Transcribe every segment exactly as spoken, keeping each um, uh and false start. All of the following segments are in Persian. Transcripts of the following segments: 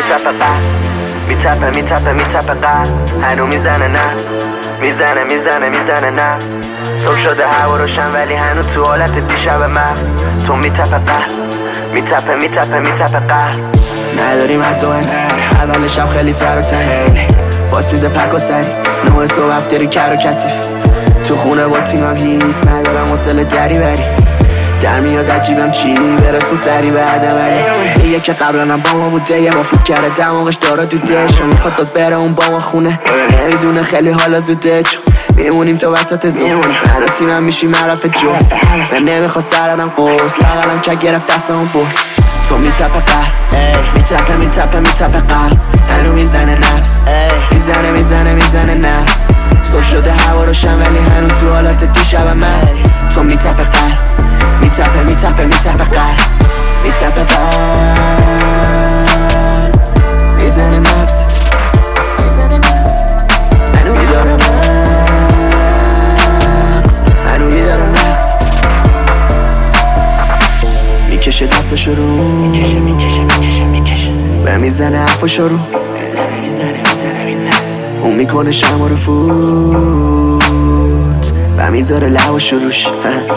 میتپه قلب، میتپه میتپه میتپه قلب، هنو میزنه نفس، میزنه میزنه میزنه نفس. صبح شده هوا روشن ولی هنو تو حالت دیشب مغز. تو میتپه قلب، میتپه میتپه میتپه قلب. نداریم حتی ارز، اول شب خیلی تر و تنز، باس میده پک و سری، نوع صبح افتری کر و کسیف. تو خونه با تیمم هیس ندارم حوصله دری بری، در میاد عجیبم چی برسو سری بعدم ولی دیگه که قبلنم با ما بوده یه با فوت کرده دماغش داره تو دشو میخواد باز بره اون با ما خونه نمیدونه خیلی حالا زوده چون میمونیم تو وسط زون. من و تیمم میشیم عرف جفت، من نمیخواد سردم قرص بغلم که گرفت دستمون برد. تو میتپه قلب، میتپه میتپه میتپه قلب، هنو میزنه نفس، میزنه میزنه میزنه نفس. صبح شده هوا روشن ولی هنو تو حالت دیشب مست. تو میتپه قلب، میتپه میتپه میتپه قلب، میتپه قلب، میزنه نفست، میزنه نفست. هنو میداره مغز، هنو میداره مغز. میکشه دستشو رو، میکشه میکشه میکشه میکشه و میزنه حرفشو رو، اون میکنه شما رو فوت و میذاره لباشو روش.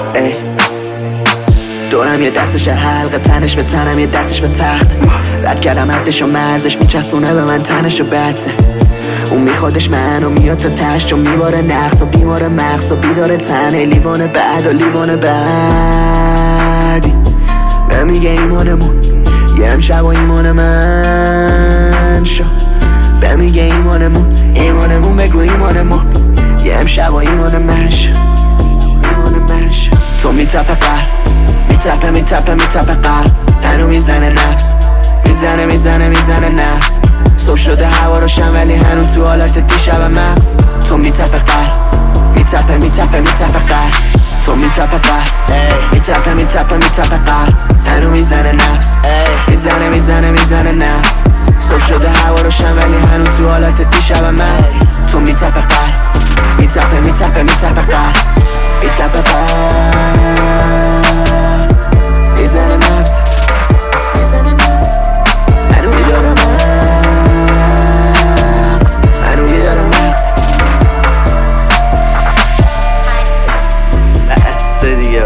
دورم یه دستش حلقه، تنش به تنم یه دستش به تخت، رد کردم حدش و مرزش میچسبونه به من تنش و بدسه. اون میخوادش منو میاد تا تشت و میباره نخت و بیمار مغز و بیداره تنه لیوان بعد و لیوان بعدی. به میگه ایمانمون یه امشب و ایمان من شو، به میگه ایمانمون ایمانمون بگو ایمانمون یه امشب و ایمان من شو، ایمان من شو. تو میتپه قلب، میتپه میتپه میتپه قلب، هنو میزنه نفس، میزنه میزنه میزنه نفس. صبح شده هوا روشن ولی هنو تو حالت دیشب مغز. تو میتپه قلب، میتپه میتپه میتپه قلب، تو میتپه قلب، میتپه میتپه میتپه قلب، هنو میزنه نفس، میزنه میزنه میزنه نفس. صبح شده هوا روشن ولی هنو تو حالت دیشب مغز. تو میتپه قلب، میتپه میتپه میتپه قلب، میتپه قلب، میزنه نفست، میزنه نفست. هنو میداره مغز، هنو میداره مغز. بسه دیگه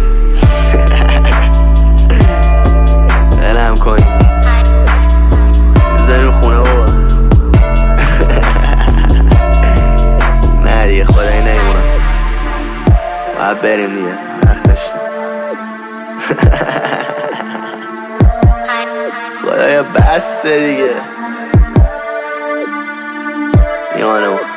دلم کنیم بزنیم خونه بابا. نه دیگه خدایی نمیمونم، باید بریم دیگه وقت داشتیم. خدایا بسه دیگه میمانه